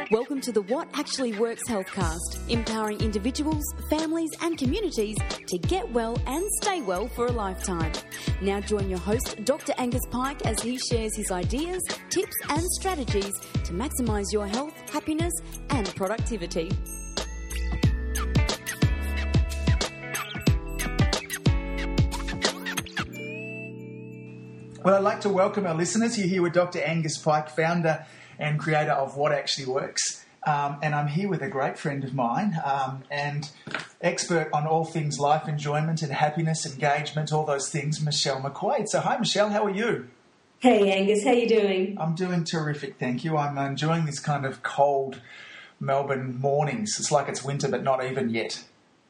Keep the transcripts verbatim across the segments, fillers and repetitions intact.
Welcome to the What Actually Works Healthcast, empowering individuals, families and communities to get well and stay well for a lifetime. Now join your host, Doctor Angus Pike, as he shares his ideas, tips and strategies to maximise your health, happiness and productivity. Well, I'd like to welcome our listeners. You're here with Doctor Angus Pike, founder and creator of What Actually Works. Um, and I'm here with a great friend of mine um, and expert on all things life enjoyment and happiness, engagement, all those things, Michelle McQuaid. So hi, Michelle, how are you? Hey, Angus, how you doing? I'm doing terrific, thank you. I'm enjoying this kind of cold Melbourne mornings. It's like it's winter, but not even yet.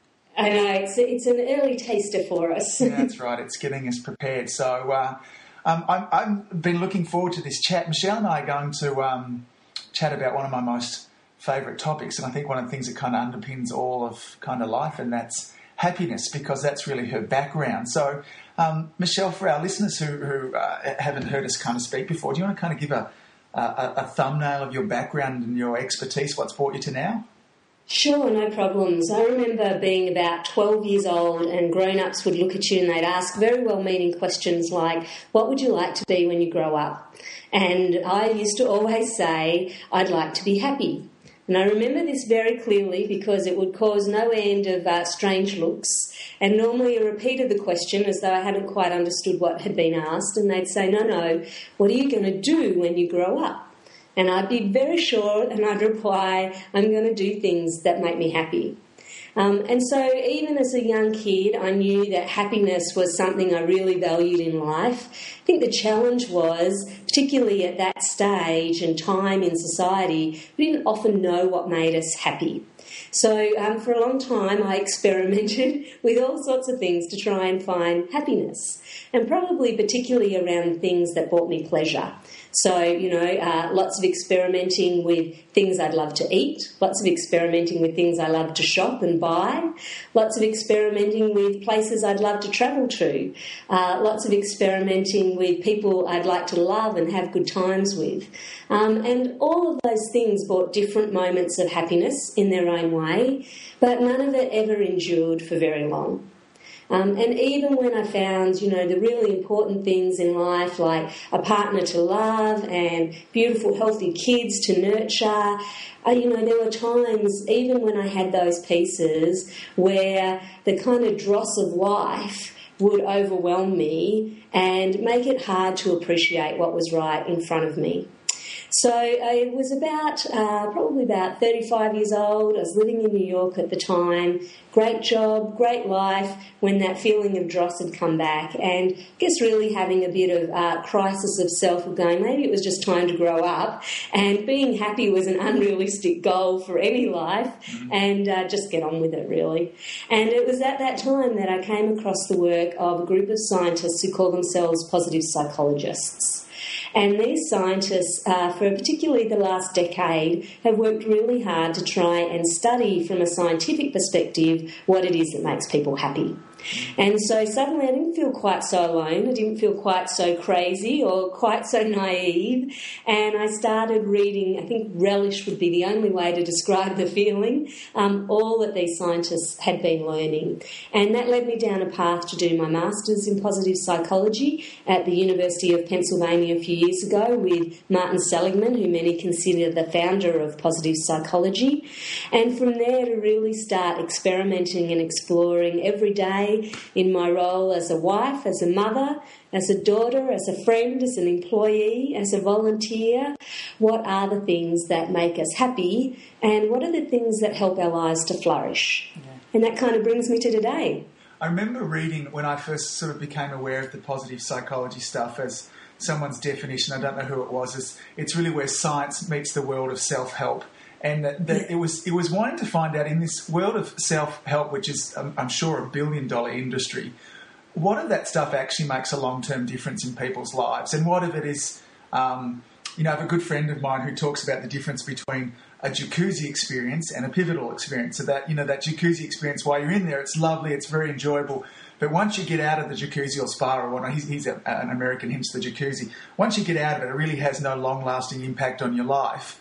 I know, it's, it's an early taster for us. Yeah, that's right. It's getting us prepared. So... Uh, Um, I'm, I've been looking forward to this chat. Michelle and I are going to um, chat about one of my most favourite topics, and I think one of the things that kind of underpins all of kind of life, and that's happiness, because that's really her background. So, um, Michelle, for our listeners who, who uh, haven't heard us kind of speak before, do you want to kind of give a, a, a thumbnail of your background and your expertise, what's brought you to now? Sure, no problems. I remember being about twelve years old and grown-ups would look at you and they'd ask very well-meaning questions like, what would you like to be when you grow up? And I used to always say, I'd like to be happy. And I remember this very clearly because it would cause no end of uh, strange looks, and normally a repeat of the question as though I hadn't quite understood what had been asked, and they'd say, no, no, what are you going to do when you grow up? And I'd be very sure and I'd reply, I'm going to do things that make me happy. Um, and so even as a young kid, I knew that happiness was something I really valued in life. I think the challenge was, particularly at that stage and time in society, we didn't often know what made us happy. So um, for a long time I experimented with all sorts of things to try and find happiness, and probably particularly around things that brought me pleasure. So, you know, uh, lots of experimenting with things I'd love to eat, lots of experimenting with things I love to shop and buy, lots of experimenting with places I'd love to travel to, uh, lots of experimenting with people I'd like to love and have good times with. Um, and all of those things brought different moments of happiness in their own way, but none of it ever endured for very long. Um, and even when I found, you know, the really important things in life, like a partner to love and beautiful, healthy kids to nurture, uh, you know, there were times, even when I had those pieces, where the kind of dross of life would overwhelm me and make it hard to appreciate what was right in front of me. So I was about, uh, probably about thirty-five years old. I was living in New York at the time. Great job, great life, when that feeling of dross had come back. And I guess really having a bit of uh, crisis of self, of going, maybe it was just time to grow up. And being happy was an unrealistic goal for any life, mm-hmm. and uh, just get on with it, really. And it was at that time that I came across the work of a group of scientists who call themselves positive psychologists. And these scientists, uh, for particularly the last decade, have worked really hard to try and study from a scientific perspective what it is that makes people happy. And so suddenly I didn't feel quite so alone, I didn't feel quite so crazy or quite so naive, and I started reading, I think relish would be the only way to describe the feeling, um, all that these scientists had been learning. And that led me down a path to do my Masters in Positive Psychology at the University of Pennsylvania a few years ago with Martin Seligman, who many consider the founder of positive psychology, and from there to really start experimenting and exploring every day in my role as a wife, as a mother, as a daughter, as a friend, as an employee, as a volunteer. What are the things that make us happy, and what are the things that help our lives to flourish? Yeah. And that kind of brings me to today. I remember reading when I first sort of became aware of the positive psychology stuff as someone's definition, I don't know who it was, is it's really where science meets the world of self-help. And that, that it was it was wanting to find out in this world of self-help, which is, um, I'm sure, a billion-dollar industry, what of that stuff actually makes a long-term difference in people's lives? And what of it is, um, you know, I have a good friend of mine who talks about the difference between a jacuzzi experience and a pivotal experience. So that, you know, that jacuzzi experience, while you're in there, it's lovely, it's very enjoyable. But once you get out of the jacuzzi or spa or whatnot, he's, he's a, an American, hence the jacuzzi. Once you get out of it, it really has no long-lasting impact on your life.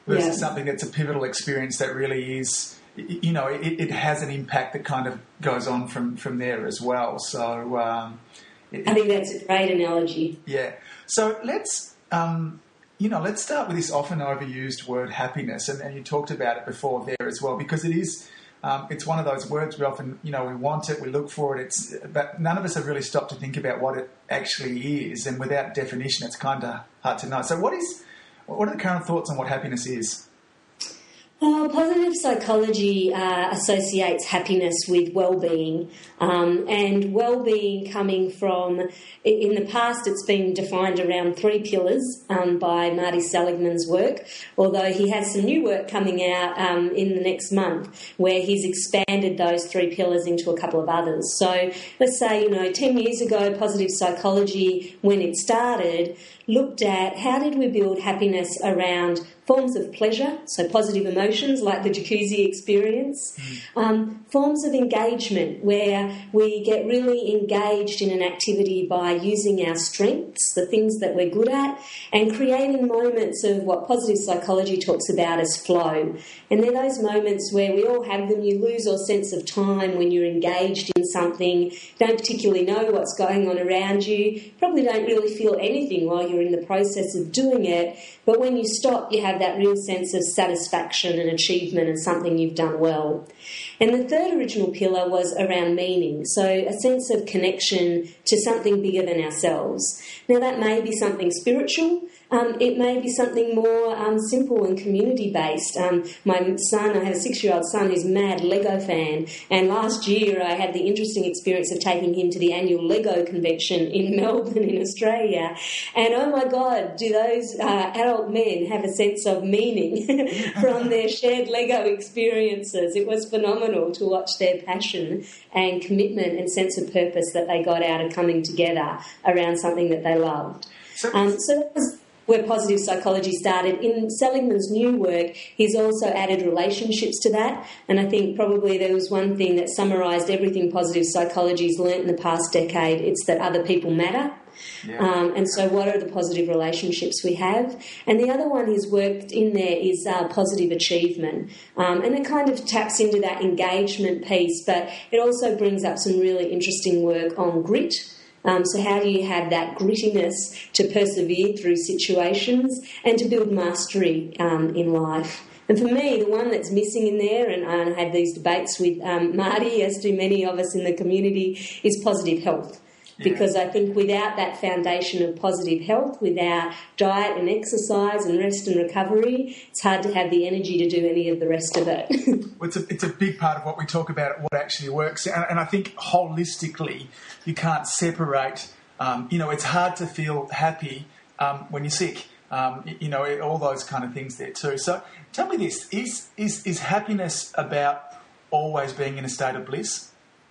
versus Yeah. something that's a pivotal experience that really is, you know, it, it has an impact that kind of goes on from, from there as well. So um, it, I think that's a great analogy. yeah. So let's, um, you know, let's start with this often overused word happiness, and, and you talked about it before there as well, because it is, um, it's one of those words we often, you know, we want it, we look for it, it's, but none of us have really stopped to think about what it actually is, and without definition, it's kind of hard to know. So what is, what are the current thoughts on what happiness is? Well, positive psychology uh, associates happiness with well-being, um, and well-being coming from, in the past it's been defined around three pillars um, by Marty Seligman's work, although he has some new work coming out um, in the next month where he's expanded those three pillars into a couple of others. So let's say, you know, ten years ago, positive psychology, when it started, looked at how did we build happiness around forms of pleasure, so positive emotions like the jacuzzi experience, mm. um, forms of engagement where we get really engaged in an activity by using our strengths, the things that we're good at, and creating moments of what positive psychology talks about as flow. And they're those moments where we all have them, you lose your sense of time when you're engaged in something, don't particularly know what's going on around you, probably don't really feel anything while you're in the process of doing it, but when you stop, you have that real sense of satisfaction and achievement and something you've done well. And the third original pillar was around meaning, so a sense of connection to something bigger than ourselves. Now, that may be something spiritual. Um, it may be something more um, simple and community-based. Um, my son, I have a six-year-old son who's a mad Lego fan, and last year I had the interesting experience of taking him to the annual Lego convention in Melbourne in Australia. And oh my God, do those uh, adult men have a sense of meaning from their shared Lego experiences. It was phenomenal to watch their passion and commitment and sense of purpose that they got out of coming together around something that they loved. Um, so that was where positive psychology started. In Seligman's new work, he's also added relationships to that, and I think probably there was one thing that summarised everything positive psychology's learnt in the past decade. It's that other people matter. Yeah. Um, and so what are the positive relationships we have? And the other one he's worked in there is uh, positive achievement. Um, and it kind of taps into that engagement piece, but it also brings up some really interesting work on grit. Um, so how do you have that grittiness to persevere through situations and to build mastery um, in life? And for me, the one that's missing in there, and I had these debates with um, Marty, as do many of us in the community, is positive health. Because I think without that foundation of positive health, without diet and exercise and rest and recovery, it's hard to have the energy to do any of the rest of it. Well, it's a, it's a big part of what we talk about, what actually works. And, and I think holistically, you can't separate, um, you know, it's hard to feel happy um, when you're sick. Um, you know, all those kind of things there too. So tell me this, is, is, is happiness about always being in a state of bliss?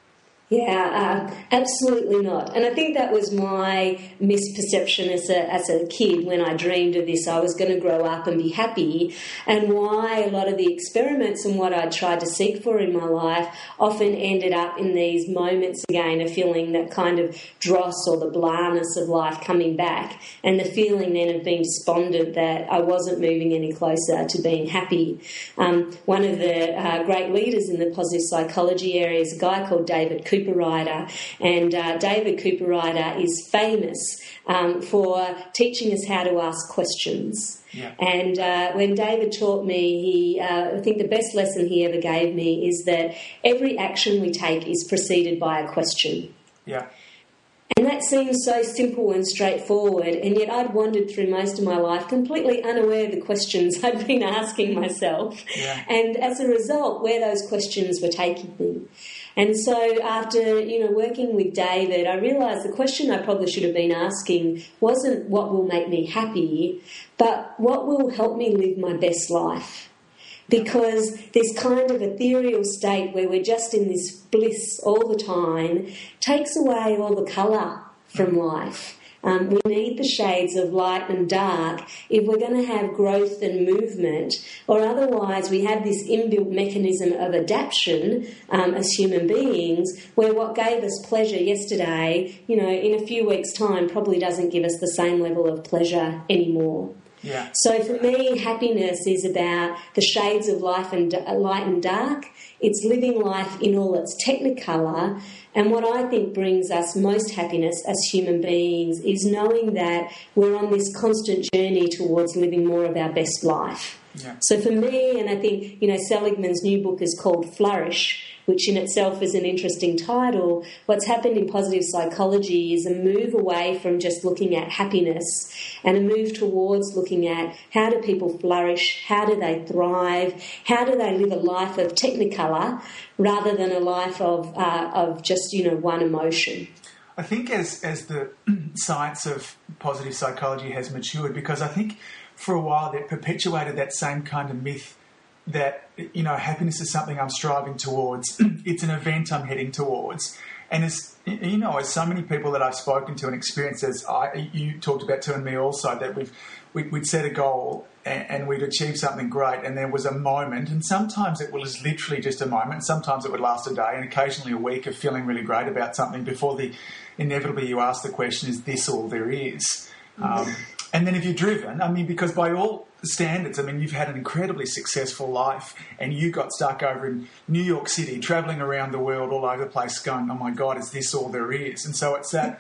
Yeah, uh, absolutely not. And I think that was my misperception as a as a kid when I dreamed of this. I was going to grow up and be happy, and why a lot of the experiments and what I tried to seek for in my life often ended up in these moments again of feeling that kind of dross or the blahness of life coming back, and the feeling then of being despondent that I wasn't moving any closer to being happy. Um, one of the uh, great leaders in the positive psychology area is a guy called David Cooper. Cooper-Ryder, and uh, David Cooper-Ryder is famous um, for teaching us how to ask questions. Yeah. And uh, when David taught me, he uh, I think the best lesson he ever gave me is that every action we take is preceded by a question. Yeah. And that seems so simple and straightforward, and yet I'd wandered through most of my life completely unaware of the questions I'd been asking myself, yeah. And as a result, where those questions were taking me. And so after, you know, working with David, I realised the question I probably should have been asking wasn't what will make me happy, but what will help me live my best life. Because this kind of ethereal state where we're just in this bliss all the time takes away all the colour from life. Um, we need the shades of light and dark if we're going to have growth and movement, or otherwise we have this inbuilt mechanism of adaptation um, as human beings where what gave us pleasure yesterday, you know, in a few weeks' time probably doesn't give us the same level of pleasure anymore. Yeah. So for me, happiness is about the shades of life and light and dark. It's living life in all its technicolor. And what I think brings us most happiness as human beings is knowing that we're on this constant journey towards living more of our best life. Yeah. So for me, and I think, you know, Seligman's new book is called Flourish, which in itself is an interesting title. What's happened in positive psychology is a move away from just looking at happiness and a move towards looking at how do people flourish, how do they thrive, how do they live a life of technicolor rather than a life of uh, of just, you know, one emotion. I think as as the science of positive psychology has matured, because I think for a while that perpetuated that same kind of myth that, you know, happiness is something I'm striving towards. It's an event I'm heading towards. And as, you know, as so many people that I've spoken to and experienced, as I, you talked about too and me also, that we've, we, we'd set a goal and, and we'd achieve something great and there was a moment, and sometimes it was literally just a moment, sometimes it would last a day and occasionally a week of feeling really great about something before the inevitably you ask the question, is this all there is? Um, and then if you're driven, I mean, because by all standards, I mean, you've had an incredibly successful life and you got stuck over in New York City, travelling around the world all over the place going, oh my God, is this all there is? And so it's that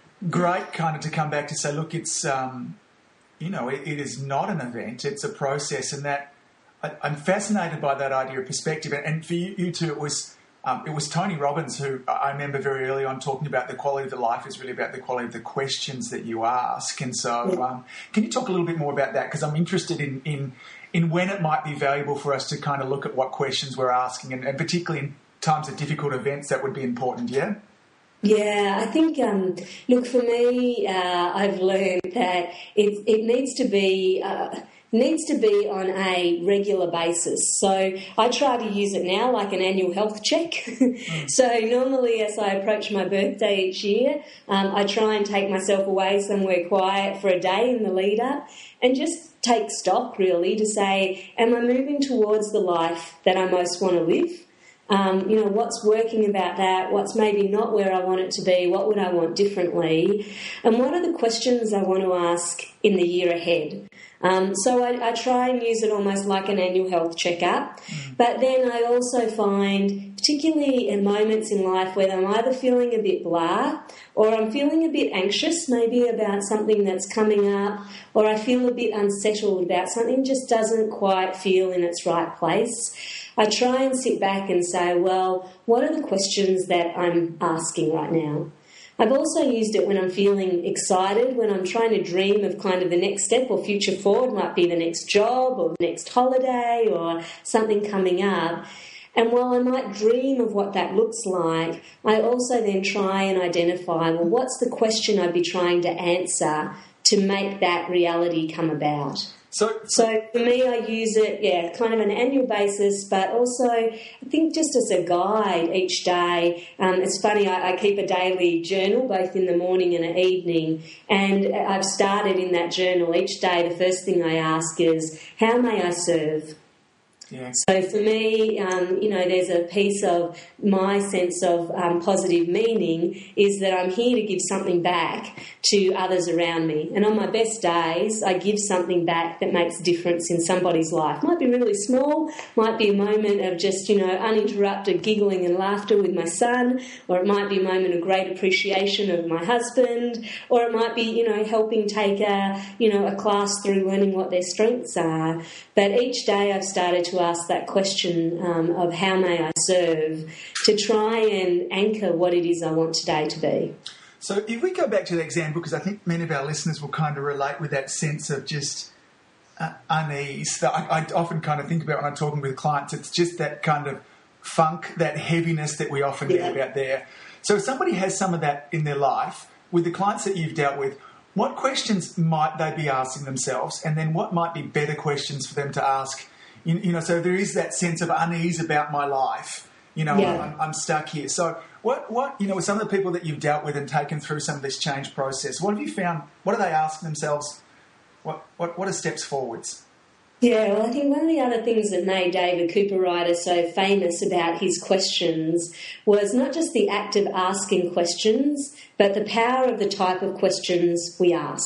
great kind of to come back to say, look, it's, um, you know, it, it is not an event, it's a process. And that I, I'm fascinated by that idea of perspective. And, and for you, you two, it was... Um, it was Tony Robbins who I remember very early on talking about the quality of the life is really about the quality of the questions that you ask. And so um, can you talk a little bit more about that? Because I'm interested in, in in when it might be valuable for us to kind of look at what questions we're asking, and, and particularly in times of difficult events that would be important, yeah? Yeah, I think, um, look, for me, uh, I've learned that it, it needs to be... Uh, needs to be on a regular basis. So I try to use it now like an annual health check. Mm. So normally as I approach my birthday each year, um, I try and take myself away somewhere quiet for a day in the lead up and just take stock really to say, am I moving towards the life that I most want to live? Um, you know, what's working about that? What's maybe not where I want it to be? What would I want differently? And what are the questions I want to ask in the year ahead? Um, so I, I try and use it almost like an annual health checkup. Mm. But then I also find, particularly in moments in life where I'm either feeling a bit blah or I'm feeling a bit anxious maybe about something that's coming up, or I feel a bit unsettled about something just doesn't quite feel in its right place, I try and sit back and say, well, what are the questions that I'm asking right now? I've also used it when I'm feeling excited, when I'm trying to dream of kind of the next step or future forward, might be the next job or the next holiday or something coming up. And while I might dream of what that looks like, I also then try and identify, well, what's the question I'd be trying to answer to make that reality come about? So, so for me, I use it, yeah, kind of an annual basis, but also I think just as a guide each day. Um, it's funny, I, I keep a daily journal, both in the morning and the evening, and I've started in that journal each day. The first thing I ask is, how may I serve? Yeah. So for me, um, you know, there's a piece of my sense of um, positive meaning is that I'm here to give something back to others around me. And on my best days, I give something back that makes a difference in somebody's life. Might be really small, might be a moment of just, you know, uninterrupted giggling and laughter with my son, or it might be a moment of great appreciation of my husband, or it might be, you know, helping take a, you know, a class through learning what their strengths are. But each day I've started to ask that question um, of how may I serve to try and anchor what it is I want today to be. So if we go back to the example, because I think many of our listeners will kind of relate with that sense of just uh, unease that I, I often kind of think about when I'm talking with clients. It's just that kind of funk, that heaviness that we often yeah. get about there. So if somebody has some of that in their life, with the clients that you've dealt with, what questions might they be asking themselves, and then what might be better questions for them to ask? You, you know, so there is that sense of unease about my life. You know, yeah. I'm, I'm stuck here. So what, what, you know, with some of the people that you've dealt with and taken through some of this change process, what have you found? What are they asking themselves? What, what, what are steps forwards? Yeah, well, I think one of the other things that made David Cooperrider so famous about his questions was not just the act of asking questions, but the power of the type of questions we ask.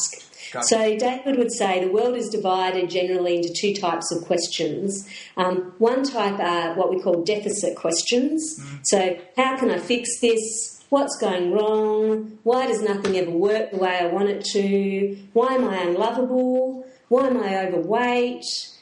Gotcha. So David would say the world is divided generally into two types of questions. Um, one type are what we call deficit questions. Mm. So how can I fix this? What's going wrong? Why does nothing ever work the way I want it to? Why am I unlovable? Why am I overweight?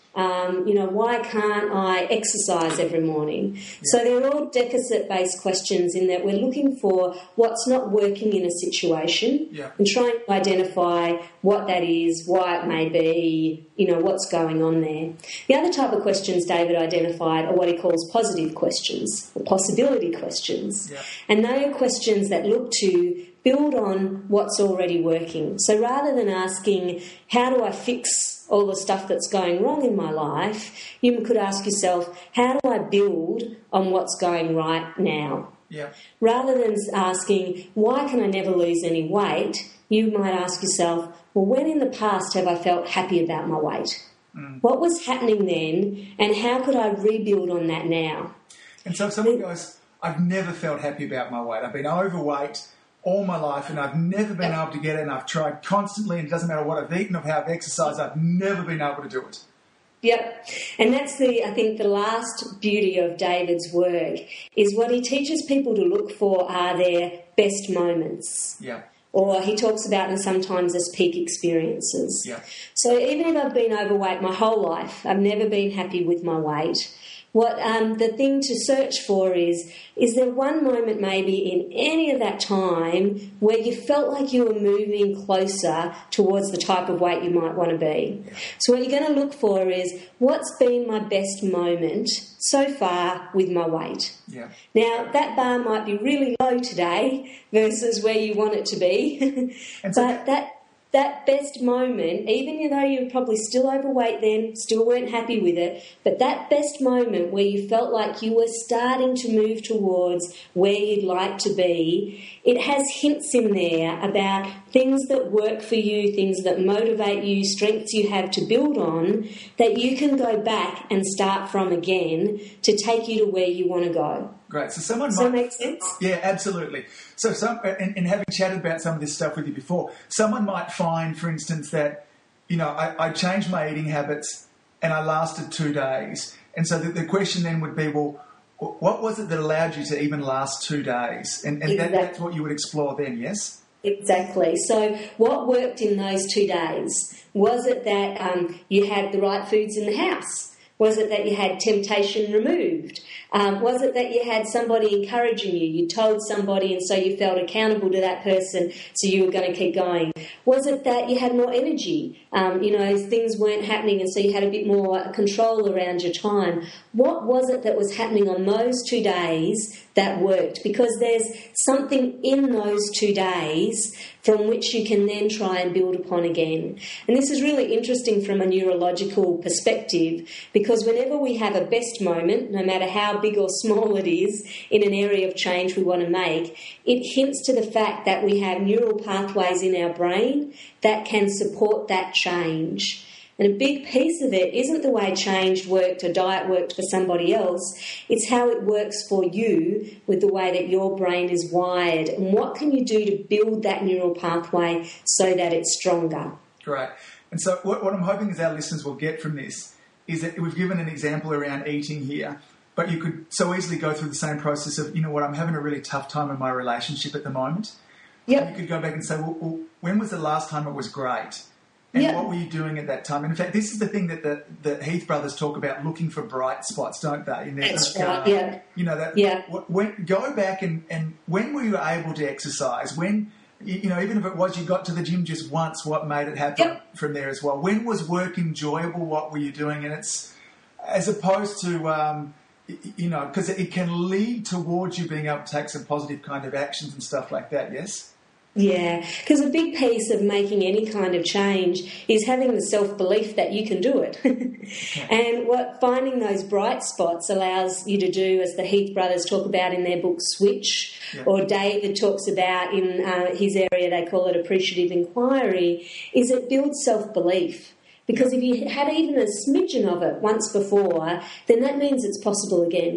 Um, you know, why can't I exercise every morning? Yeah. So they're all deficit-based questions in that we're looking for what's not working in a situation yeah. and trying to identify what that is, why it may be, you know, what's going on there. The other type of questions David identified are what he calls positive questions, or possibility questions. Yeah. And they are questions that look to build on what's already working. So rather than asking, how do I fix all the stuff that's going wrong in my life, you could ask yourself, how do I build on what's going right now? Yeah. Rather than asking, why can I never lose any weight, you might ask yourself, well, when in the past have I felt happy about my weight? Mm. What was happening then, and how could I rebuild on that now? And so if someone goes, I've never felt happy about my weight, I've been overweight all my life and I've never been able to get it, and I've tried constantly, and it doesn't matter what I've eaten or how I've exercised, I've never been able to do it. Yep. And that's the, I think, the last beauty of David's work is what he teaches people to look for are their best moments. Yeah. Or he talks about them sometimes as peak experiences. Yeah. So even if I've been overweight my whole life, I've never been happy with my weight. What um, the thing to search for is, is there one moment maybe in any of that time where you felt like you were moving closer towards the type of weight you might want to be? Yeah. So what you're going to look for is, what's been my best moment so far with my weight? Yeah. Now, that bar might be really low today versus where you want it to be, and so but that... That best moment, even though you were probably still overweight then, still weren't happy with it, but that best moment where you felt like you were starting to move towards where you'd like to be, it has hints in there about things that work for you, things that motivate you, strengths you have to build on, that you can go back and start from again to take you to where you want to go. Great. So someone Does might... that make sense? Yeah, absolutely. So some, and, and having chatted about some of this stuff with you before, someone might find, for instance, that, you know, I, I changed my eating habits and I lasted two days. And so the, the question then would be, well, what was it that allowed you to even last two days? And, and Exactly. that, that's what you would explore then, yes? Exactly. So what worked in those two days? Was it that um, you had the right foods in the house? Was it that you had temptation removed? Um, was it that you had somebody encouraging you? You told somebody and so you felt accountable to that person, so you were going to keep going? Was it that you had more energy? Um, you know, things weren't happening and so you had a bit more control around your time. What was it that was happening on those two days that worked? Because there's something in those two days from which you can then try and build upon again. And this is really interesting from a neurological perspective, because whenever we have a best moment, no matter how big or small it is, in an area of change we want to make, it hints to the fact that we have neural pathways in our brain that can support that change. And a big piece of it isn't the way change worked or diet worked for somebody else. It's how it works for you with the way that your brain is wired. And what can you do to build that neural pathway so that it's stronger? Great. And so what, what I'm hoping is our listeners will get from this is that we've given an example around eating here, but you could so easily go through the same process of, you know what, I'm having a really tough time in my relationship at the moment. Yep. You could go back and say, well, well when was the last time it was great? And yep. what were you doing at that time? And in fact, this is the thing that the, the Heath brothers talk about, looking for bright spots, don't they? In their That's car. right, yeah. You know, that, yeah. when, go back and, and when were you able to exercise? When, you know, even if it was you got to the gym just once, what made it happen yep. from there as well? When was work enjoyable? What were you doing? And it's, as opposed to, um, you know, because it can lead towards you being able to take some positive kind of actions and stuff like that, yes? Yeah, because a big piece of making any kind of change is having the self-belief that you can do it. Okay. And what finding those bright spots allows you to do, as the Heath brothers talk about in their book Switch, yeah. or David talks about in uh, his area, they call it appreciative inquiry, is it builds self-belief. Because if you had even a smidgen of it once before, then that means it's possible again.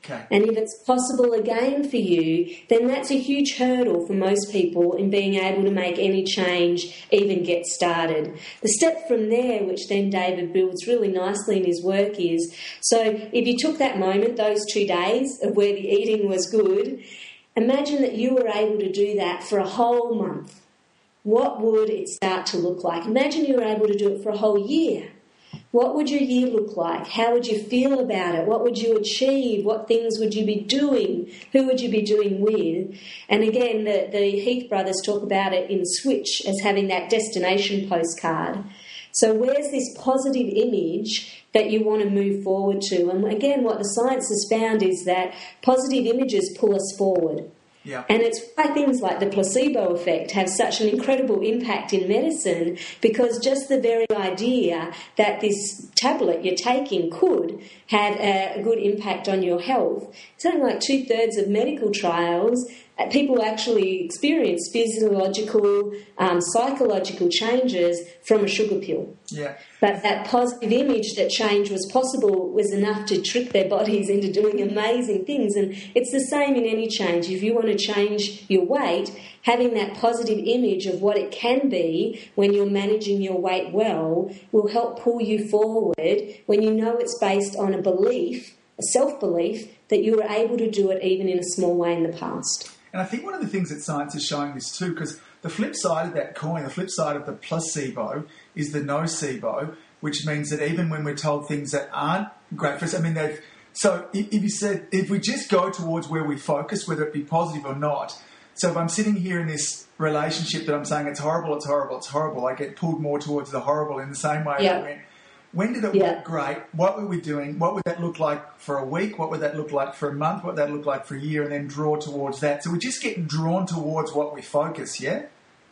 Okay. And if it's possible again for you, then that's a huge hurdle for most people in being able to make any change, even get started. The step from there, which then David builds really nicely in his work, is, so if you took that moment, those two days of where the eating was good, imagine that you were able to do that for a whole month. What would it start to look like? Imagine you were able to do it for a whole year. What would your year look like? How would you feel about it? What would you achieve? What things would you be doing? Who would you be doing with? And again, the, the Heath brothers talk about it in Switch as having that destination postcard. So where's this positive image that you want to move forward to? And again, what the science has found is that positive images pull us forward. Yeah. And it's why things like the placebo effect have such an incredible impact in medicine, because just the very idea that this tablet you're taking could have a good impact on your health. Something like two-thirds of medical trials, people actually experience physiological, um, psychological changes from a sugar pill. Yeah. But that positive image that change was possible was enough to trick their bodies into doing amazing things. And it's the same in any change. If you want to change your weight, having that positive image of what it can be when you're managing your weight well will help pull you forward when you know it's based on a belief, a self-belief, that you were able to do it even in a small way in the past. And I think one of the things that science is showing this too, because the flip side of that coin, the flip side of the placebo is the nocebo, which means that even when we're told things that aren't great for us, I mean, they've, so if you said, if we just go towards where we focus, whether it be positive or not, so if I'm sitting here in this relationship that I'm saying it's horrible, it's horrible, it's horrible, I get pulled more towards the horrible in the same way Yeah. I went, when did it Yeah. work great? What were we doing? What would that look like for a week? What would that look like for a month? What would that look like for a year? And then draw towards that. So we're just getting drawn towards what we focus, yeah?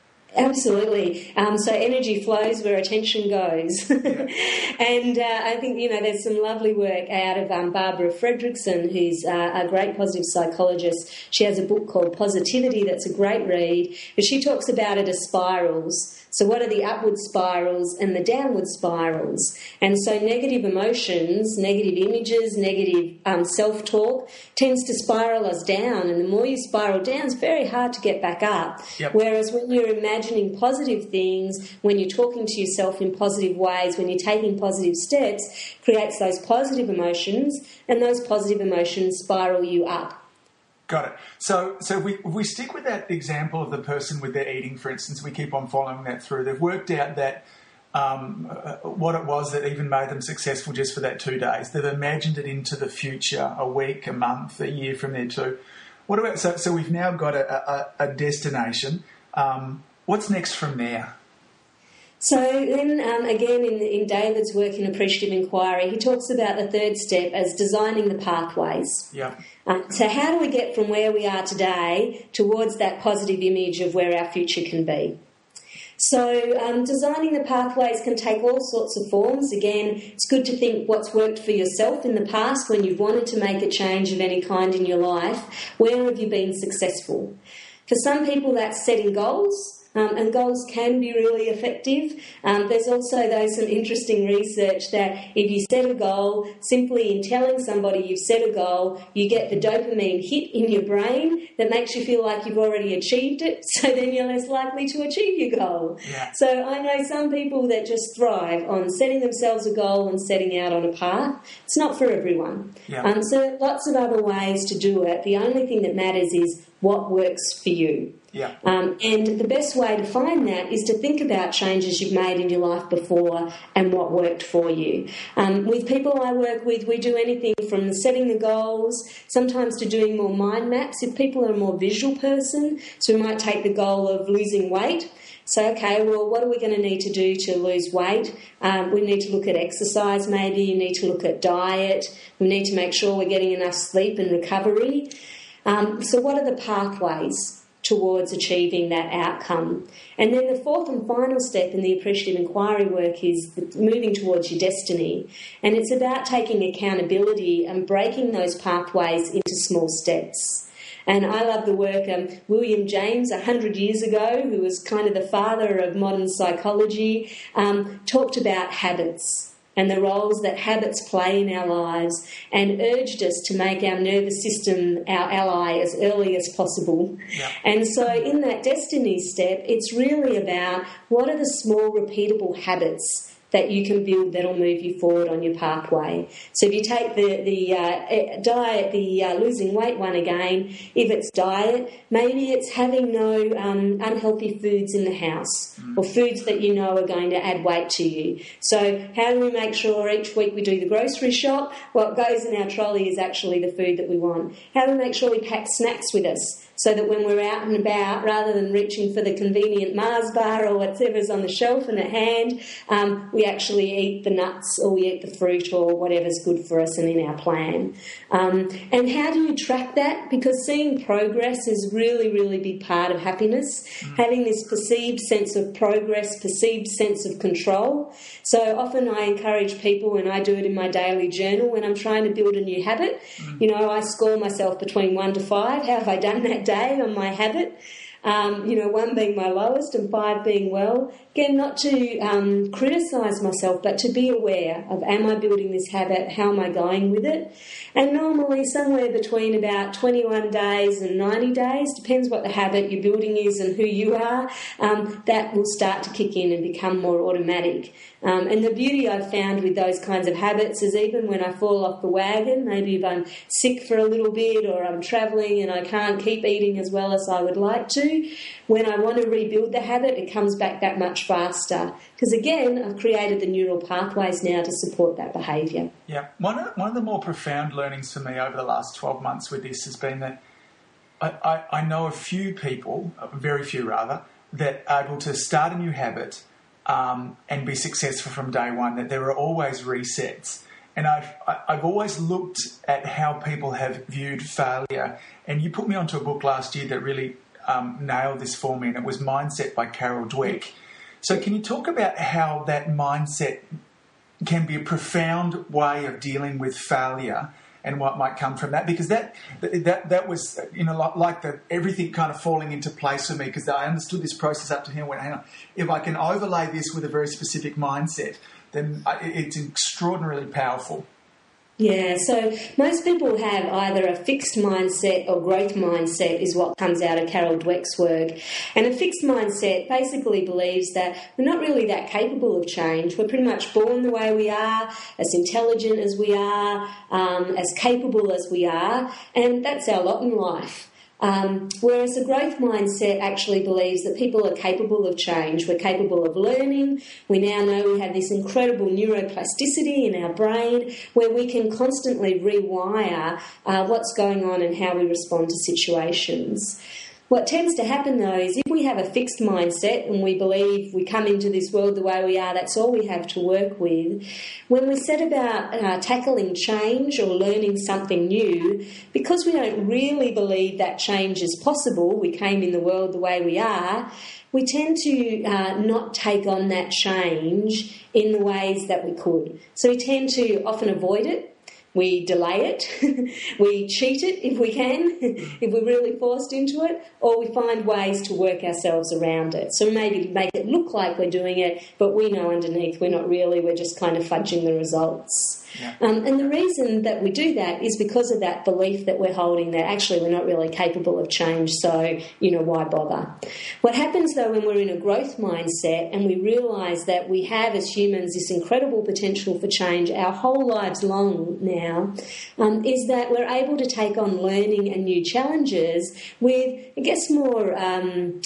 Absolutely. Um, so energy flows where attention goes. Yeah. And uh, I think, you know, there's some lovely work out of um, Barbara Fredrickson, who's uh, a great positive psychologist. She has a book called Positivity that's a great read, but she talks about it as spirals. So what are the upward spirals and the downward spirals? And so negative emotions, negative images, negative um, self-talk tends to spiral us down. And the more you spiral down, it's very hard to get back up. Yep. Whereas when you're imagining positive things, when you're talking to yourself in positive ways, when you're taking positive steps, creates those positive emotions, and those positive emotions spiral you up. Got it. So so if we, if we stick with that example of the person with their eating, for instance, we keep on following that through. They've worked out that um, uh, what it was that even made them successful just for that two days. They've imagined it into the future, a week, a month, a year from there too. What about, so, so we've now got a, a, a destination. Um, what's next from there? So then, um, again, in, in David's work in Appreciative Inquiry, he talks about the third step as designing the pathways. Yeah. Um, so how do we get from where we are today towards that positive image of where our future can be? So um, designing the pathways can take all sorts of forms. Again, it's good to think what's worked for yourself in the past when you've wanted to make a change of any kind in your life. Where have you been successful? For some people, that's setting goals. Um, and goals can be really effective. Um, there's also, though, some interesting research that if you set a goal, simply in telling somebody you've set a goal, you get the dopamine hit in your brain that makes you feel like you've already achieved it, so then you're less likely to achieve your goal. Yeah. So I know some people that just thrive on setting themselves a goal and setting out on a path. It's not for everyone. Yeah. Um, so lots of other ways to do it. The only thing that matters is what works for you. Yeah. Um, and the best way to find that is to think about changes you've made in your life before and what worked for you. Um, with people I work with, we do anything from setting the goals, sometimes to doing more mind maps. If people are a more visual person, so we might take the goal of losing weight. So, okay, well, what are we going to need to do to lose weight? Um, we need to look at exercise maybe. You need to look at diet. We need to make sure we're getting enough sleep and recovery. Um, so what are the pathways towards achieving that outcome? And then the fourth and final step in the Appreciative Inquiry work is moving towards your destiny. And it's about taking accountability and breaking those pathways into small steps. And I love the work um, William James, one hundred years ago, who was kind of the father of modern psychology, um, talked about habits. and the roles that habits play in our lives, and urged us to make our nervous system our ally as early as possible. Yeah. And so in that destiny step, it's really about what are the small repeatable habits that you can build that'll move you forward on your pathway. So if you take the, the uh, diet, the uh, losing weight one again, if it's diet, maybe it's having no um, unhealthy foods in the house mm. or foods that you know are going to add weight to you. So how do we make sure each week we do the grocery shop? What goes in our trolley is actually the food that we want. How do we make sure we pack snacks with us? So that when we're out and about, rather than reaching for the convenient Mars bar or whatever's on the shelf and at hand, um, we actually eat the nuts or we eat the fruit or whatever's good for us and in our plan. Um, and how do you track that? Because seeing progress is really, really big part of happiness, mm. having this perceived sense of progress, perceived sense of control. So often I encourage people, and I do it in my daily journal, when I'm trying to build a new habit, mm. you know, I score myself between one to five. How have I done that day on my habit? Um, you know, one being my lowest and five being well. Again, not to um, criticise myself, but to be aware of, am I building this habit? How am I going with it? And normally somewhere between about twenty-one days and ninety days, depends what the habit you're building is and who you are, um, that will start to kick in and become more automatic. Um, and the beauty I've found with those kinds of habits is even when I fall off the wagon, maybe if I'm sick for a little bit or I'm travelling and I can't keep eating as well as I would like to, when I want to rebuild the habit, it comes back that much faster. Because again, I've created the neural pathways now to support that behaviour. Yeah. One of, one of the more profound learnings for me over the last twelve months with this has been that I, I, I know a few people, very few rather, that are able to start a new habit um, and be successful from day one, that there are always resets. And I've, I've always looked at how people have viewed failure. And you put me onto a book last year that really um, nailed this for me, and it was Mindset by Carol Dweck. So can you talk about how that mindset can be a profound way of dealing with failure and what might come from that? Because that that that was, you know, like, like the everything kind of falling into place for me, because I understood this process up to here and went, hang on, if I can overlay this with a very specific mindset, then it's extraordinarily powerful. Yeah, so most people have either a fixed mindset or growth mindset is what comes out of Carol Dweck's work. And a fixed mindset basically believes that we're not really that capable of change. We're pretty much born the way we are, as intelligent as we are, um, as capable as we are, and that's our lot in life. Um, whereas a growth mindset actually believes that people are capable of change. We're capable of learning. We now know we have this incredible neuroplasticity in our brain where we can constantly rewire uh, what's going on and how we respond to situations. What tends to happen, though, is if we have a fixed mindset and we believe we come into this world the way we are, that's all we have to work with, when we set about uh, tackling change or learning something new, because we don't really believe that change is possible, we came in the world the way we are, we tend to uh, not take on that change in the ways that we could. So we tend to often avoid it. We delay it, we cheat it if we can, if we're really forced into it, or we find ways to work ourselves around it. So maybe make it look like we're doing it, but we know underneath we're not really, we're just kind of fudging the results. Yeah. Um, and the reason that we do that is because of that belief that we're holding that actually we're not really capable of change, so, you know, why bother? What happens, though, when we're in a growth mindset and we realise that we have, as humans, this incredible potential for change our whole lives long now, um, is that we're able to take on learning and new challenges with, I guess, more um,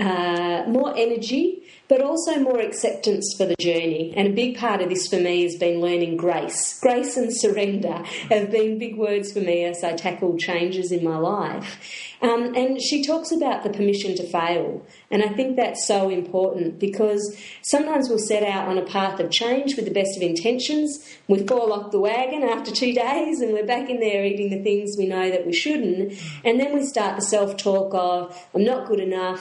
uh, more energy, but also more acceptance for the journey. And a big part of this for me has been learning grace. Grace and surrender have been big words for me as I tackle changes in my life. Um, and she talks about the permission to fail. And I think that's so important because sometimes we'll set out on a path of change with the best of intentions. We fall off the wagon after two days and we're back in there eating the things we know that we shouldn't. And then we start the self-talk of, I'm not good enough, I'm not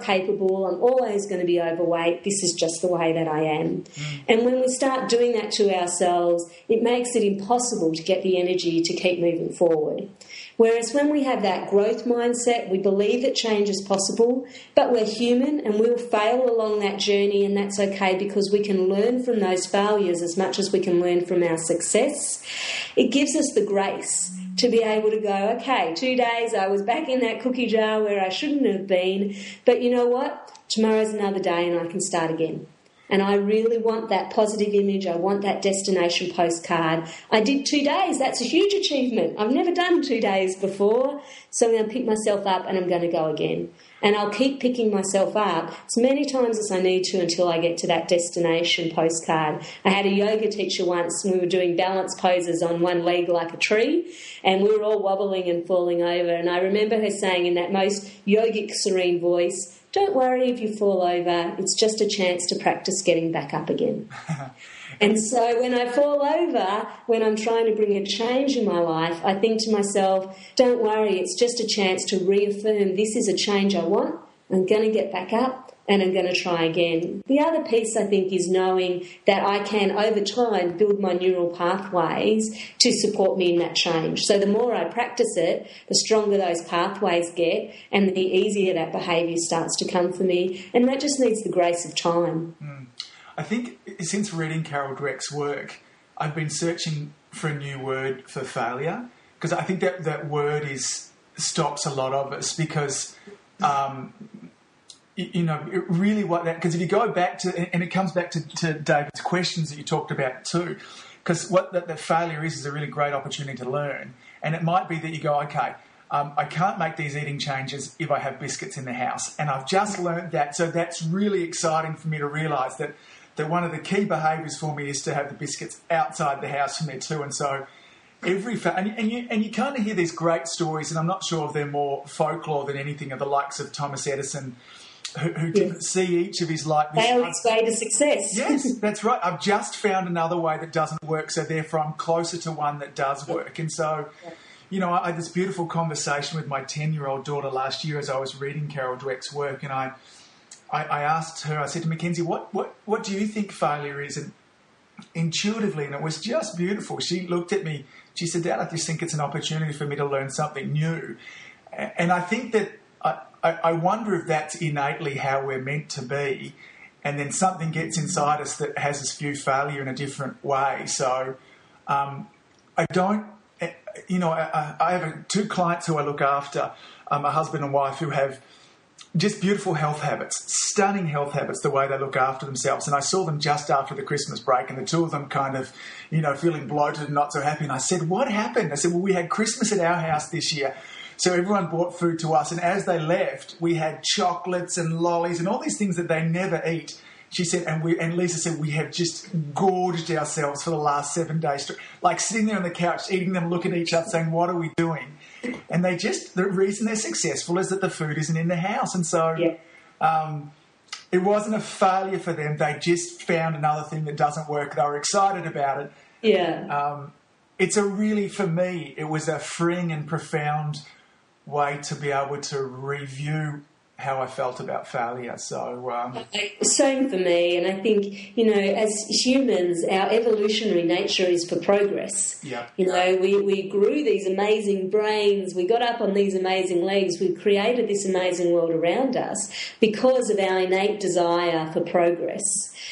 not capable, I'm always going to be overweight, this is just the way that I am. Mm. And when we start doing that to ourselves, it makes it impossible to get the energy to keep moving forward. Whereas when we have that growth mindset, we believe that change is possible, but we're human and we'll fail along that journey, and that's okay because we can learn from those failures as much as we can learn from our success. It gives us the grace to be able to go, okay, two days I was back in that cookie jar where I shouldn't have been, but you know what? Tomorrow's another day and I can start again. And I really want that positive image. I want that destination postcard. I did two days. That's a huge achievement. I've never done two days before. So I'm going to pick myself up and I'm going to go again. And I'll keep picking myself up as many times as I need to until I get to that destination postcard. I had a yoga teacher once and we were doing balance poses on one leg like a tree and we were all wobbling and falling over. And I remember her saying in that most yogic, serene voice, "Don't worry if you fall over, it's just a chance to practice getting back up again." And so when I fall over, when I'm trying to bring a change in my life, I think to myself, don't worry, it's just a chance to reaffirm this is a change I want, I'm going to get back up and I'm going to try again. The other piece, I think, is knowing that I can, over time, build my neural pathways to support me in that change. So the more I practice it, the stronger those pathways get and the easier that behaviour starts to come for me. And that just needs the grace of time. Mm. I think since reading Carol Dweck's work, I've been searching for a new word for failure because I think that that word is stops a lot of us because... Um, You know, it really what that, because if you go back to, and it comes back to, to David's questions that you talked about too, because what that, that failure is is a really great opportunity to learn. And it might be that you go, okay, um, I can't make these eating changes if I have biscuits in the house. And I've just learned that. So that's really exciting for me to realise that, that one of the key behaviours for me is to have the biscuits outside the house from there too. And so every, fa- and, and, you, and you kind of hear these great stories, and I'm not sure if they're more folklore than anything, of the likes of Thomas Edison, who, who didn't yes. see each of his like this. Failed its way to success. Yes, that's right. I've just found another way that doesn't work, so therefore I'm closer to one that does work. And so, you know, I had this beautiful conversation with my ten-year-old daughter last year as I was reading Carol Dweck's work, and I, I, I asked her, I said to Mackenzie, what, what, what do you think failure is? And intuitively, and it was just beautiful, she looked at me, she said, Dad, I just think it's an opportunity for me to learn something new. And I think that I, I wonder if that's innately how we're meant to be, and then something gets inside us that has us view failure in a different way. So um, I don't, you know, I, I have two clients who I look after, um, a husband and wife who have just beautiful health habits, stunning health habits, the way they look after themselves. And I saw them just after the Christmas break, and the two of them kind of, you know, feeling bloated and not so happy. And I said, what happened? I said, well, we had Christmas at our house this year. So everyone brought food to us, and as they left, we had chocolates and lollies and all these things that they never eat. She said, and we and Lisa said, we have just gorged ourselves for the last seven days, like sitting there on the couch, eating them, looking at each other, saying, what are we doing? And they just, the reason they're successful is that the food isn't in the house. And so yeah. um, it wasn't a failure for them. They just found another thing that doesn't work. They were excited about it. Yeah. Um, it's a really, for me, it was a freeing and profound way to be able to review how I felt about failure. So um, same for me, and I think, you know, as humans, our evolutionary nature is for progress. Yeah. You know, we, we grew these amazing brains, we got up on these amazing legs, we created this amazing world around us because of our innate desire for progress.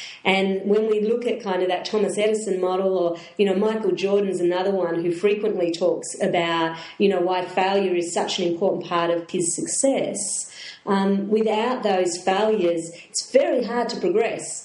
And when we look at kind of that Thomas Edison model, or, you know, Michael Jordan's another one who frequently talks about, you know, why failure is such an important part of his success. Um, without those failures, it's very hard to progress.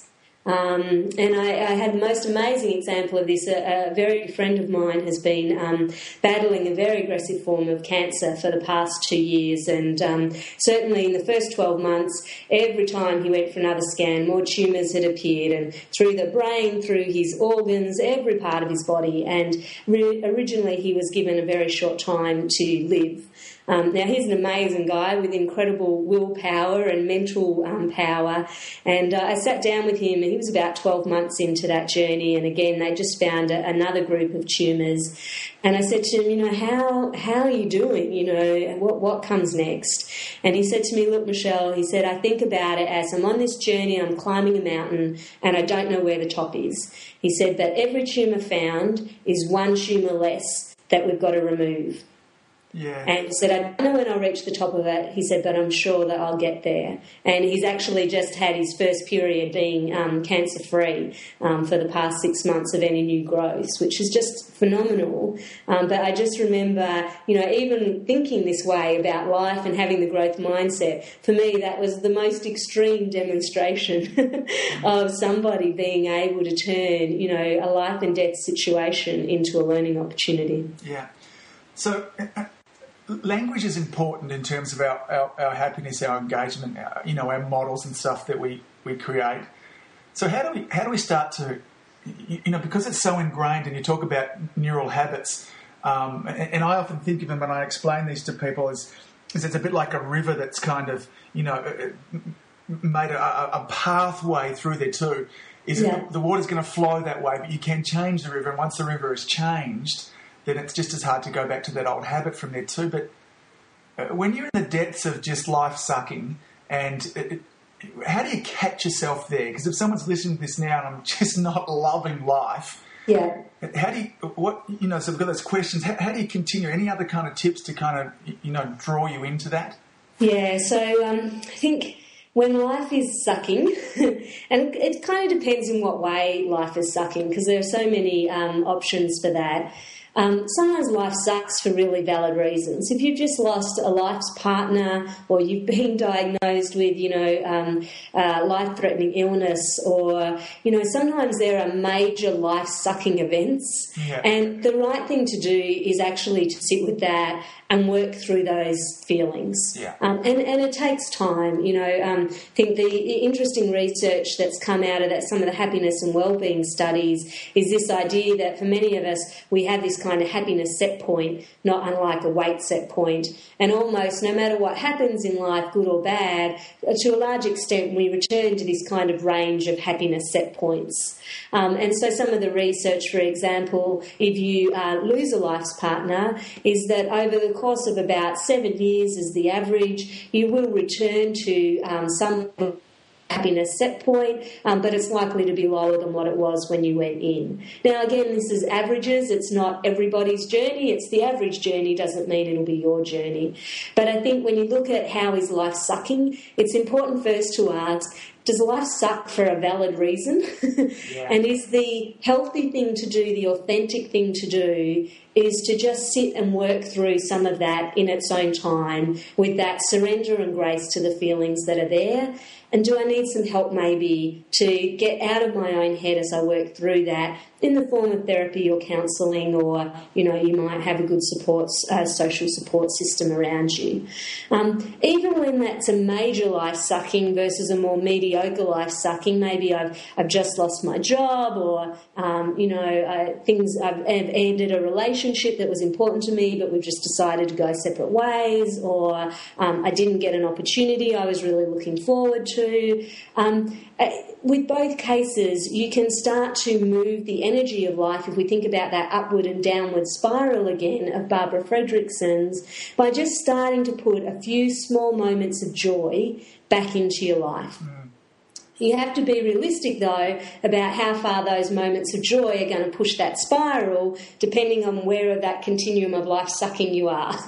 Um, and I, I had the most amazing example of this. A, a very good friend of mine has been um, battling a very aggressive form of cancer for the past two years. And um, certainly in the first twelve months, every time he went for another scan, more tumours had appeared, and through the brain, through his organs, every part of his body. And re- originally he was given a very short time to live. Um, now, he's an amazing guy with incredible willpower and mental um, power. And uh, I sat down with him, and he was about twelve months into that journey. And again, they just found a, another group of tumours. And I said to him, you know, how how are you doing? You know, what what comes next? And he said to me, look, Michelle, he said, I think about it as I'm on this journey, I'm climbing a mountain, and I don't know where the top is. He said, but every tumour found is one tumour less that we've got to remove. Yeah. And he said, I don't know when I'll reach the top of it. He said, but I'm sure that I'll get there. And he's actually just had his first period being um, cancer-free um, for the past six months of any new growths, which is just phenomenal. Um, but I just remember, you know, even thinking this way about life and having the growth mindset, for me that was the most extreme demonstration of somebody being able to turn, you know, a life and death situation into a learning opportunity. Yeah. So... Uh, language is important in terms of our, our, our happiness, our engagement, our, you know, our models and stuff that we, we create. So how do we how do we start to, you know, because it's so ingrained, and you talk about neural habits, um, and, and I often think of them when I explain these to people as, as it's a bit like a river that's kind of, you know, made a, a pathway through there too. Is yeah. the, the water's going to flow that way, but you can change the river, and once the river is changed, then it's just as hard to go back to that old habit from there too. But uh, when you're in the depths of just life sucking, and it, it, how do you catch yourself there? Because if someone's listening to this now and I'm just not loving life, yeah, how do you, what, you know, so we've got those questions, how, how do you continue? Any other kind of tips to kind of, you know, draw you into that? Yeah, so um, I think when life is sucking, and it kind of depends in what way life is sucking, because there are so many um, options for that. Um, sometimes life sucks for really valid reasons. If you've just lost a life's partner, or you've been diagnosed with, you know, um, uh, life-threatening illness, or, you know, sometimes there are major life-sucking events. Yeah. And the right thing to do is actually to sit with that and work through those feelings. Yeah. Um, and, and it takes time. You know, um, I think the interesting research that's come out of that, some of the happiness and wellbeing studies, is this idea that for many of us, we have this kind of happiness set point, not unlike a weight set point. And almost no matter what happens in life, good or bad, to a large extent we return to this kind of range of happiness set points. Um, and so some of the research, for example, if you uh, lose a life's partner, is that over the course of about seven years as the average, you will return to um, some happiness set point, um, but it's likely to be lower than what it was when you went in. Now, again, this is averages. It's not everybody's journey. It's the average journey. Doesn't mean it'll be your journey. But I think when you look at how is life sucking, it's important first to ask, does life suck for a valid reason? Yeah. And is the healthy thing to do, the authentic thing to do, is to just sit and work through some of that in its own time with that surrender and grace to the feelings that are there? And do I need some help maybe to get out of my own head as I work through that in the form of therapy or counselling, or, you know, you might have a good support, uh, social support system around you. Um, even when that's a major life sucking versus a more mediocre life sucking, maybe I've I've just lost my job, or, um, you know, uh, things, I've, I've ended a relationship that was important to me, but we've just decided to go separate ways, or um, I didn't get an opportunity I was really looking forward to. Um, uh, with both cases, you can start to move the energy of life, if we think about that upward and downward spiral again of Barbara Fredrickson's, by just starting to put a few small moments of joy back into your life. Mm. You have to be realistic, though, about how far those moments of joy are going to push that spiral, depending on where of that continuum of life sucking you are.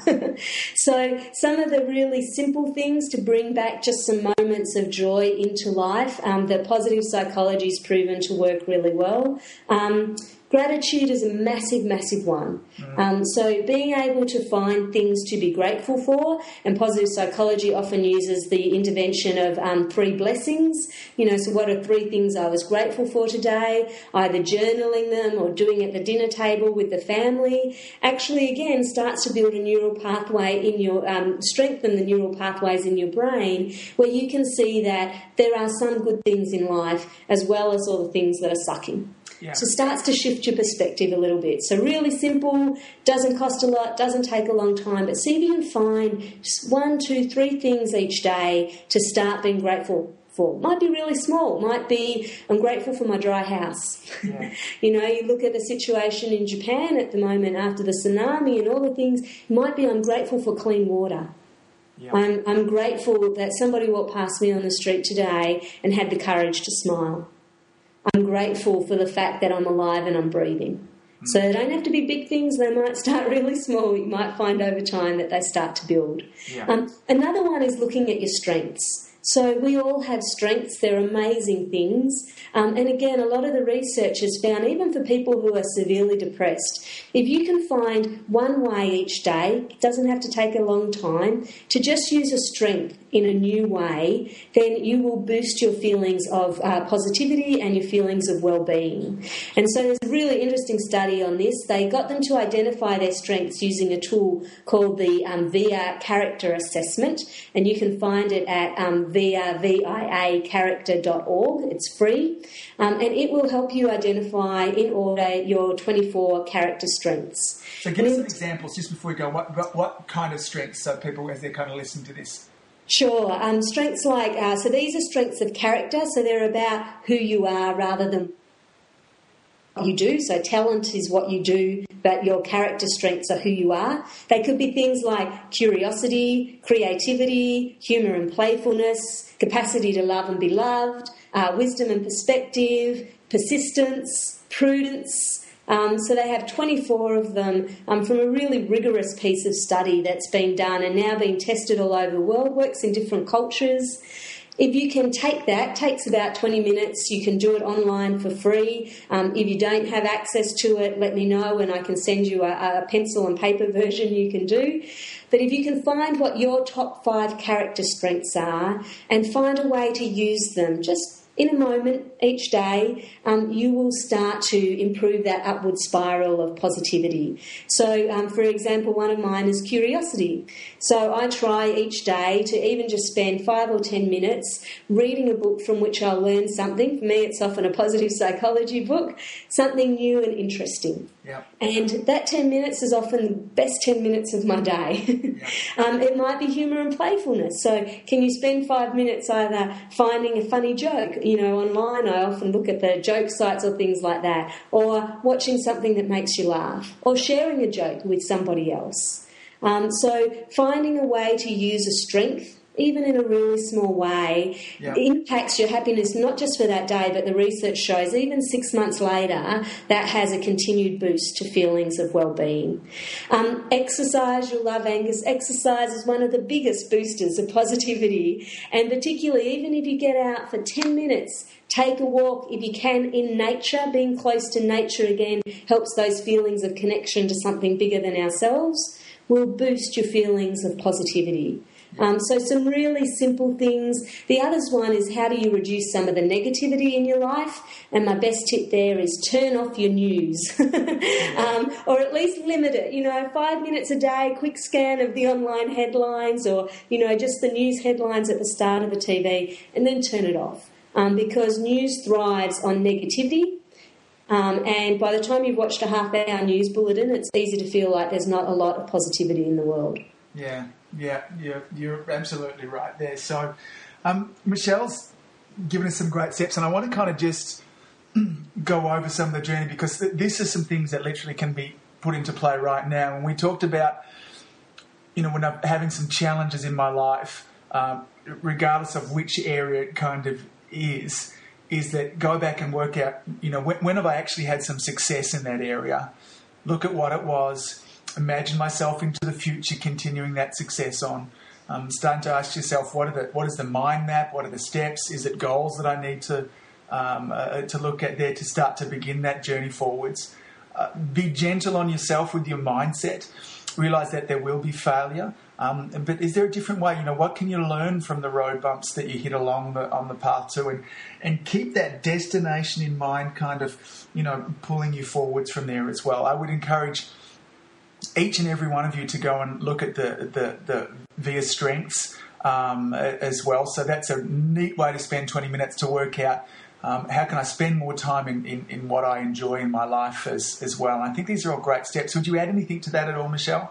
So some of the really simple things to bring back just some moments of joy into life, um, that positive psychology has proven to work really well. Um, Gratitude is a massive, massive one. Mm. Um, so being able to find things to be grateful for, and positive psychology often uses the intervention of um, three blessings. You know, so what are three things I was grateful for today? Either journaling them or doing at the dinner table with the family. Actually, again, starts to build a neural pathway in your, um, strengthen the neural pathways in your brain, where you can see that there are some good things in life as well as all the things that are sucking. Yeah. So it starts to shift your perspective a little bit. So really simple, doesn't cost a lot, doesn't take a long time, but see if you can find just one, two, three things each day to start being grateful for. Might be really small. Might be, I'm grateful for my dry house. Yeah. You know, you look at the situation in Japan at the moment after the tsunami and all the things. It might be, I'm grateful for clean water. Yeah. I'm, I'm grateful that somebody walked past me on the street today and had the courage to smile. I'm grateful for the fact that I'm alive and I'm breathing. Mm. So they don't have to be big things. They might start really small. You might find over time that they start to build. Yeah. Um, another one is looking at your strengths. So we all have strengths. They're amazing things. Um, and again, a lot of the research has found, even for people who are severely depressed, if you can find one way each day, it doesn't have to take a long time, to just use a strength in a new way, then you will boost your feelings of uh, positivity and your feelings of well-being. And so there's a really interesting study on this. They got them to identify their strengths using a tool called the um, V I A Character Assessment, and you can find it at um, V I A character dot org. It's free, um, and it will help you identify in order your twenty-four character strengths. So give us some examples just before we go. What, what, what kind of strengths, so people, as they're kind of listening to this? Sure. Um, strengths like, uh, so these are strengths of character, so they're about who you are rather than what you do. So talent is what you do, but your character strengths are who you are. They could be things like curiosity, creativity, humour and playfulness, capacity to love and be loved, uh, wisdom and perspective, persistence, prudence. Um, so they have twenty-four of them um, from a really rigorous piece of study that's been done and now being tested all over the world, works in different cultures. If you can take that, it takes about twenty minutes. You can do it online for free. Um, if you don't have access to it, let me know and I can send you a, a pencil and paper version you can do. But if you can find what your top five character strengths are and find a way to use them, just in a moment each day, um, you will start to improve that upward spiral of positivity. So, um, for example, one of mine is curiosity. So I try each day to even just spend five or ten minutes reading a book from which I'll learn something. For me, it's often a positive psychology book, something new and interesting. Yep. And that ten minutes is often the best ten minutes of my day. Yep. um, it might be humour and playfulness. So can you spend five minutes either finding a funny joke? You know, online I often look at the joke sites or things like that, or watching something that makes you laugh, or sharing a joke with somebody else. Um, so finding a way to use a strength, even in a really small way, yeah. impacts your happiness not just for that day, but the research shows even six months later that has a continued boost to feelings of well-being. Um, exercise, you'll love Angus, exercise is one of the biggest boosters of positivity, and particularly even if you get out for ten minutes, take a walk if you can in nature. Being close to nature again helps those feelings of connection to something bigger than ourselves, will boost your feelings of positivity. Um, so some really simple things. The other one is, how do you reduce some of the negativity in your life? And my best tip there is turn off your news, um, or at least limit it. You know, five minutes a day, quick scan of the online headlines, or, you know, just the news headlines at the start of the T V, and then turn it off. Um, because news thrives on negativity. Um, and by the time you've watched a half-hour news bulletin, it's easy to feel like there's not a lot of positivity in the world. Yeah, yeah, yeah, you're absolutely right there. So um, Michelle's given us some great steps, and I want to kind of just go over some of the journey, because th- this is some things that literally can be put into play right now. And we talked about, you know, when I'm having some challenges in my life, um, regardless of which area it kind of is, is that go back and work out, you know, when, when have I actually had some success in that area? Look at what it was. Imagine myself into the future continuing that success on. Um, starting to ask yourself, what are the what is the mind map? What are the steps? Is it goals that I need to um, uh, to look at there to start to begin that journey forwards? Uh, be gentle on yourself with your mindset. Realise that there will be failure. Um, but is there a different way? You know, what can you learn from the road bumps that you hit along the on the path to, and and keep that destination in mind, kind of, you know, pulling you forwards from there as well. I would encourage each and every one of you to go and look at the the, the V I A strengths um, as well. So that's a neat way to spend twenty minutes to work out Um, how can I spend more time in, in, in what I enjoy in my life as, as well? And I think these are all great steps. Would you add anything to that at all, Michelle?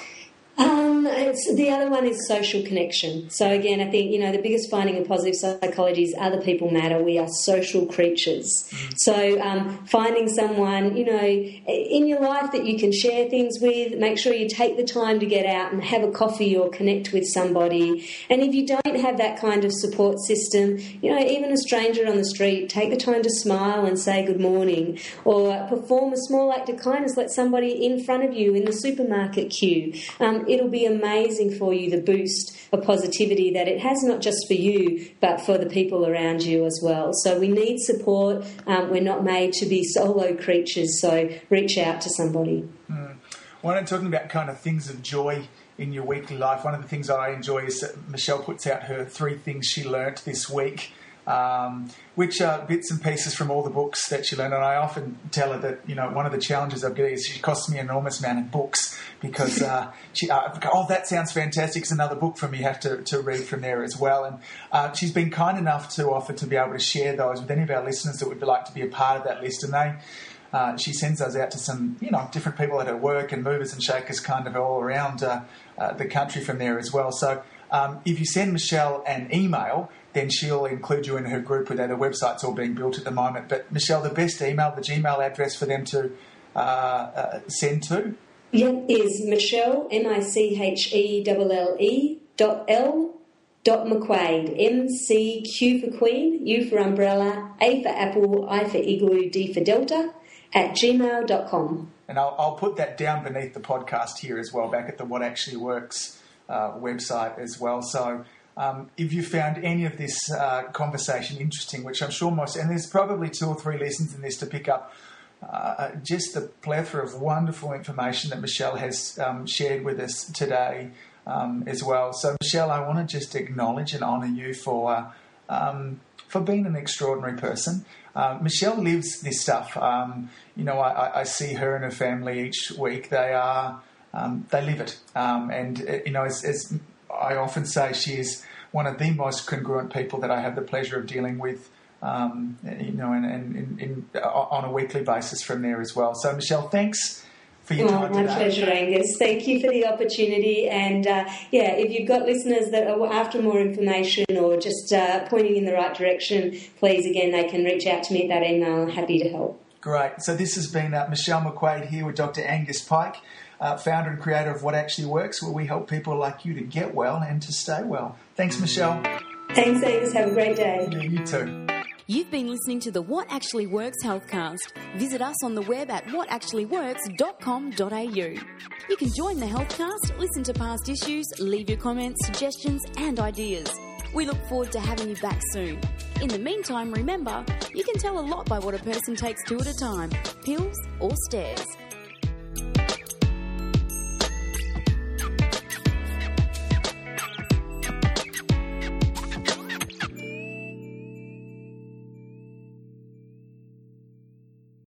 Um, it's, the other one is social connection. So again, I think, you know, the biggest finding in positive psychology is other people matter. We are social creatures. Mm. So um, finding someone, you know, in your life that you can share things with, make sure you take the time to get out and have a coffee or connect with somebody. And if you don't have that kind of support system, you know, even a stranger on the street, take the time to smile and say good morning, or perform a small act of kindness, let somebody in front of you in the supermarket queue. Um, it'll be amazing for you, the boost of positivity that it has, not just for you, but for the people around you as well. So we need support. Um, we're not made to be solo creatures, so reach out to somebody. Mm. When I'm talking about kind of things of joy in your weekly life, one of the things I enjoy is that Michelle puts out her three things she learnt this week, Um, which are bits and pieces from all the books that she learned. And I often tell her that, you know, one of the challenges I've got is she costs me an enormous amount of books because uh, she, uh, oh, that sounds fantastic. It's another book from me. You have to, to read from there as well. And uh, she's been kind enough to offer to be able to share those with any of our listeners that would like to be a part of that list. And they, uh, she sends those out to some, you know, different people at her work and movers and shakers kind of all around uh, uh, the country from there as well. So um, if you send Michelle an email, then she'll include you in her group with that. Her website's all being built at the moment. But, Michelle, the best email, the Gmail address for them to uh, uh, send to? Yeah, is Michelle, M I C H E L L E dot L dot McQuaid, M C Q for Queen, U for Umbrella, A for Apple, I for Igloo, D for Delta, at gmail dot com. And I'll, I'll put that down beneath the podcast here as well, back at the What Actually Works uh, website as well. So Um, if you found any of this uh, conversation interesting, which I'm sure most, and there's probably two or three lessons in this to pick up, uh, just the plethora of wonderful information that Michelle has um, shared with us today um, as well. So, Michelle, I want to just acknowledge and honour you for uh, um, for being an extraordinary person. Uh, Michelle lives this stuff. Um, you know, I, I see her and her family each week. They are um, they live it, um, and uh, you know, as, as I often say, she is one of the most congruent people that I have the pleasure of dealing with, um, you know, and, and, and, and on a weekly basis from there as well. So, Michelle, thanks for your time oh, my today. My pleasure, Angus. Thank you for the opportunity. And, uh, yeah, if you've got listeners that are after more information or just uh, pointing in the right direction, please, again, they can reach out to me at that email. I'm happy to help. Great. So this has been uh, Michelle McQuaid here with Doctor Angus Pike, Uh, founder and creator of What Actually Works, where we help people like you to get well and to stay well. Thanks, Michelle. Thanks, Angus. Have a great day. Yeah, you too. You've been listening to the What Actually Works Healthcast. Visit us on the web at what actually works dot com dot a u. You can join the Healthcast, listen to past issues, leave your comments, suggestions and ideas. We look forward to having you back soon. In the meantime, remember, you can tell a lot by what a person takes two at a time, pills or stairs.